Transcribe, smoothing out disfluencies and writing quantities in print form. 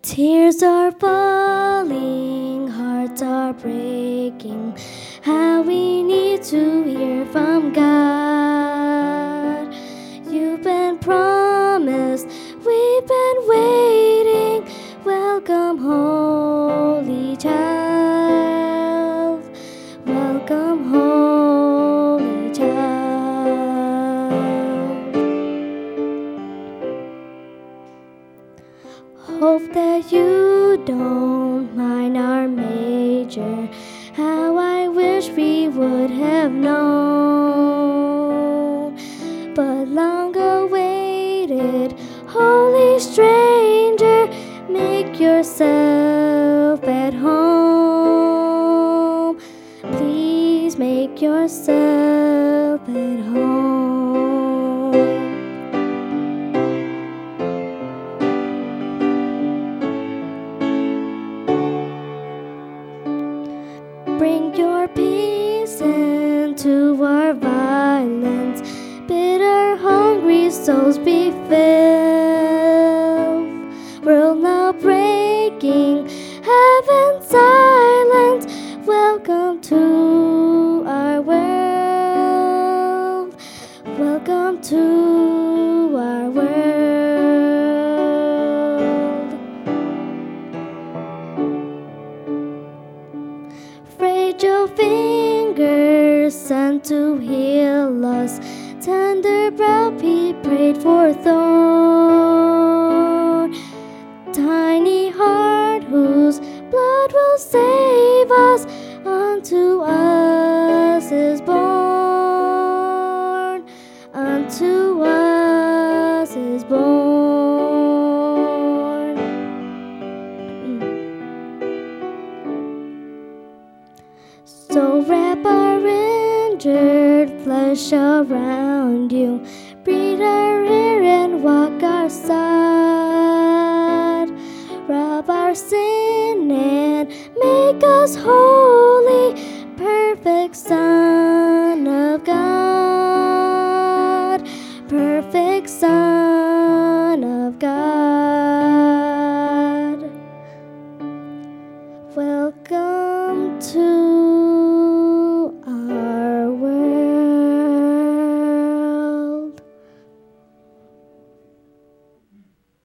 Tears are falling, hearts are breaking. How we need to hear from God. You've been promised, we've been waiting. Welcome, Holy Child. Welcome, Holy Child. Hope that you don't mind our major. How I wish we would have known, but long awaited, holy stranger, make yourself at home. Please make yourself at home. Bring your peace into our violence. Bitter, hungry souls be filled. World now breaking, heaven silent. Welcome to our world. Welcome to our world. Fragile fingers sent to heal us. Tender brow he prayed for thorn. Tiny heart whose blood will save us. Unto us is born. Unto us is born. So wrap our injured flesh around you. Breathe our air and walk our side. Rub our sin and make us holy. Perfect Son.